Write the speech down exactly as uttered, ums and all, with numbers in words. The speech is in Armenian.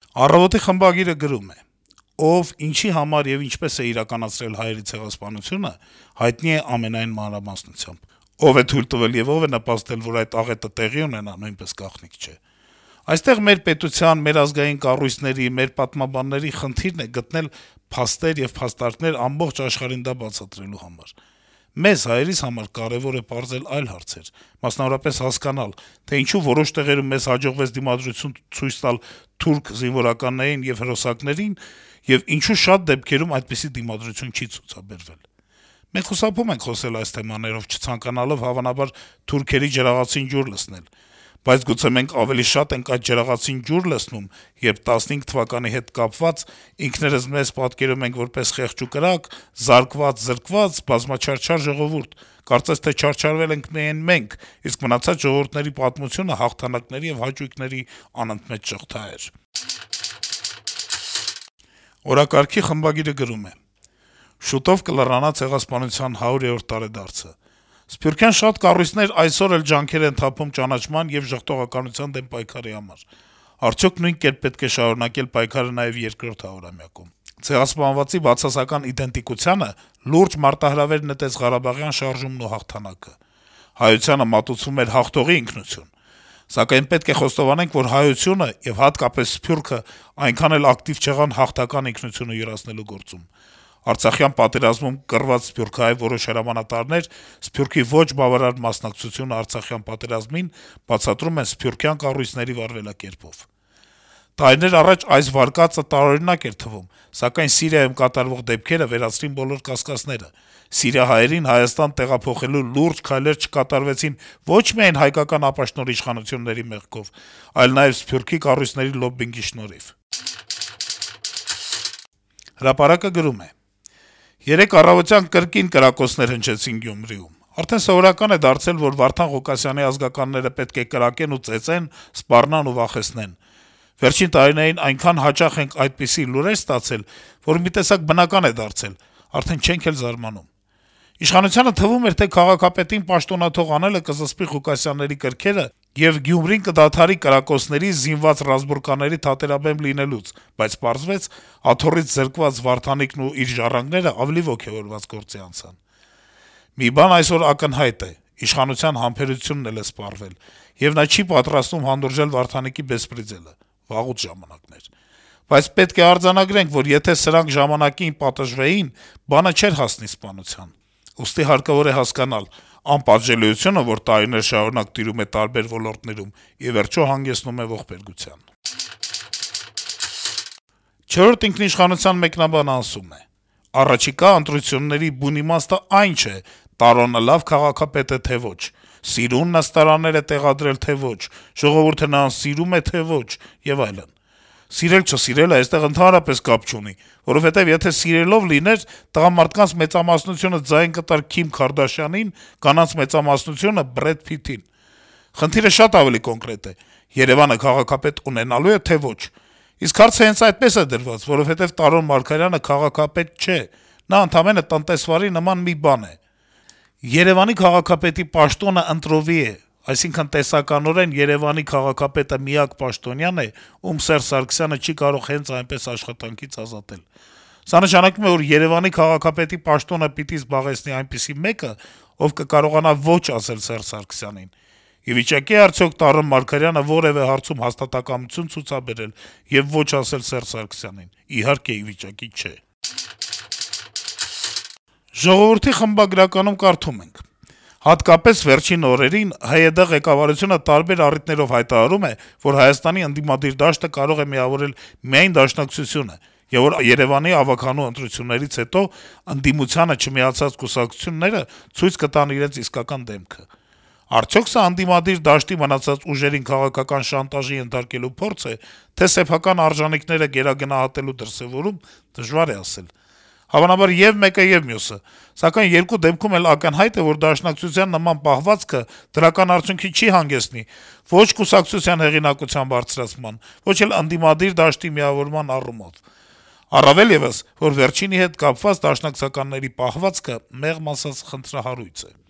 Առավոտի խմբագիրը գրում է. «Ով ինչի համար եւ ինչպես է իրականացրել հայերի ցեղասպանությունը, հայտնի է ամենայն մանրամասնությամբ: Ով է թույլ տվել եւ ով է նպաստել, որ այդ աղետը տեղի ունենա, նույնպես գաղտնիք չէ: Այստեղ մեր պետության, մեր ազգային կառույցների, մեր պատմաբանների խնդիրն է գտնել փաստեր եւ փաստարկներ ամբողջ աշխարհին դա բացատրելու համար: Մեզ, հայերիս համար կարեւոր է պարզել այլ հարցեր, մասնավորապես հասկանալ, թե ինչու որոշ տեղերում մեզ հաջողվեց դիմադրություն ցույց տալ թուրք զինվորականներին եւ հրոսակներին, եւ ինչու շատ դեպքերում այդպիսի դիմադրություն չի ցուցաբերվել: Մենք խուսափում ենք խոսել այս թեմաներով, չցանկանալով հավանաբար թուրքերի ջրաղացին ջուր լցնել, բայց գուցե մենք ավելի շատ ենք այդ ջրաղացին ջուր լցնում, երբ տասնհինգ թվականի հետ կապված ինքներս մեզ պատկերում ենք որպես խեղճ ու կրակ, զարկված, զրկված, բազմաչարչար ժողովուրդ, կարծես թե չարչարվել ենք միայն մենք, իսկ մնացած ժողովուրդների պատմությունը հաղթանակների եւ հաճույքների անընդմեջ շղթա էր»: «Օրակարգի» խմբագիրը գրում է. - «Շուտով կլռանա ցեղասպանության հարյուրերորդ տարեդարձը: Սփյուռքյան շատ կառույցներ այսօր էլ ջանքեր են թափում ճանաչման եւ ժխտողականության դեմ պայքարի համար: Արդյոք նույն կերպ պետք է շարունակել պայքարը նաեւ երկրորդ հարյուրամյակում: Ցեղասպանվածի բացասական իդենտիկությանը լուրջ մարտահրավեր նետեց Ղարաբաղյան շարժումն ու հաղթանակը: Հայությանը մատուցվում էր հաղթողի ինքնություն: Սակայն պետք է խոստովանենք, որ հայությունը եւ հատկապես Սփյուռքը այնքան էլ ակտիվ չեղան հաղթական ինքնությունը յուրացնելու գործում: Արցախյան պատերազմում կռված սփյուռքահայ որոշ հրամանատարներ Սփյուռքի ոչ բավարար մասնակցությունը Արցախյան պատերազմին բացատրում են սփյուռքյան կառույցների վարվելակերպով: Տարիներ առաջ այս վարկածը տարօրինակ էր թվում, սակայն Սիրիայում կատարվող դեպքերը վերացրին բոլոր կասկածները: Սիրիահայերին Հայաստան տեղափոխելու լուրջ քայլեր չկատարվեցին ոչ միայն հայկական ապաշտնոր իշխանությունների մեղքով, այլ նաեւ Սփյուռքի կառույցների լոբբինգի շնորհիվ»: «Հրապարակ»-ը գրում է. - «Երեկ առավոտյան կրկին կրակոցներ հնչեցին Գյումրիում: Արդեն սովորական է դարձել, որ Վարդան Ղուկասյանի ազգականները պետք է կրակեն ու ծեծեն, սպառնան ու վախեցնեն: Վերջին տարիներին այնքան հաճախ ենք այդպիսի լուրեր ստացել, որ մի տեսակ բնական է դարձել, արդեն չենք էլ զարմանում: Իշխանությանը թվում էր, թե քաղաքապետին պաշտոնաթող անելը կզսպի Ղուկասյանների կրքերը եւ Գյումրին կդադարի կրակոցների, զինված ռազմբուրկաների թատերաբեմ լինելուց, բայց պարզվեց` աթոռից զրկված Վարդանիկն ու իր ժառանգները ավելի ոգեւորված գործի անցան: Մի բան այսօր ակնհայտ է. իշխանության համբերությունն էլ է սպառվել, եւ նա չի պատրաստվում հանդուրժել Վարդանիկի բեսպրեդելը: Վաղուց ժամանակն էր: Բայց պետք է արձանագրենք, որ եթե սրանք ժամանակին պատժվեին, բանը չէր հասնի սպանության: Ուստի հարկավոր է հասկանալ. անպատժելիությունը, որ տարիներ շարունակ տիրում է տարբեր ոլորտներում, ի վերջո հանգեցնում է ողբերգության»: «Չորրորդ ինքնիշխանության» մեկնաբանը ասում է. - «Առաջիկա ընտրությունների բուն իմաստը այն չէ` Տարոնը լավ քաղաքապետ է, թե ոչ, սիրուն նստարաններ է տեղադրել, թե ոչ, ժողովուրդը նրան սիրում է, թե ոչ եւ այլն: Սիրել-չսիրելը այստեղ ընդհանրապես կապ չունի, որովհետեւ եթե սիրելով լիներ, տղամարդկանց մեծամասնությունը ձայն կտար Քիմ Քարդաշյանին, կանանց մեծամասնությունը Բրեդ Փիթին: Խնդիրը շատ ավելի կոնկրետ է. Երեւանը քաղաքապետ ունենալո՞ւ է, թե ոչ: Իսկ հարցը հենց այդպես է դրված, որովհետեւ Տարոն Մարգարյանը քաղաքապետ չէ, նա ընդամենը տնտեսվարի նման մի բան է: Երեւանի քաղաքապետի պաշտոնը ընտրովի է, այսինքն տեսականորեն Երեւանի քաղաքապետը միակ պաշտոնյան է, ում Սերժ Սարգսյանը չի կարող հենց այնպես աշխատանքից ազատել: Սա նշանակում է, որ Երեւանի քաղաքապետի պաշտոնը պիտի զբաղեցնի այնպիսի մեկը, ով կկարողանա ոչ ասել Սերժ Սարգսյանին: Ի վիճակի՞ է արդյոք Տարոն Մարգարյանը որեւէ հարցում հաստատակամություն ցուցաբերել եւ ոչ ասել Սերժ Սարգսյանին: Իհարկե, ի վիճակի չէ»: «Ժողովուրդ»-ի խմբագրականում կարդում ենք. - «Հատկապես վերջին օրերին ՀՅԴ ղեկավարությունը տարբեր առիթներով հայտարարում է, որ Հայաստանի ընդդիմադիր դաշտը կարող է միավորել միայն Դաշնակցությունը, եւ որ Երեւանի ավագանու ընտրություններից հետո ընդդիմությանը չմիացած կուսակցությունները ցույց կտան իրենց իսկական դեմքը: Արդյո՞ք սա ընդդիմադիր դաշտի մնացած ուժերին քաղաքական շանտաժի ենթարկելու փորձ է, թե սեփական արժանինքները գերագնահատելու դրսեւորում, դժվար է ասել: Հավանաբար ե'ւ մեկը, ե'ւ մյուսը: Սակայն երկու դեպքում էլ ակնհայտ է, որ Դաշնակցության նման պահվածքը դրական արդյունքի չի հանգեցնի ոչ կուսակցության հեղինակության բարձրացման, ոչ էլ ընդդիմադիր դաշտի միավորման առումով: Առավել եւս, որ վերջինի հետ կապված դաշնակցականների պահվածքը, մեղմ ասած, խնդրահարույց է»: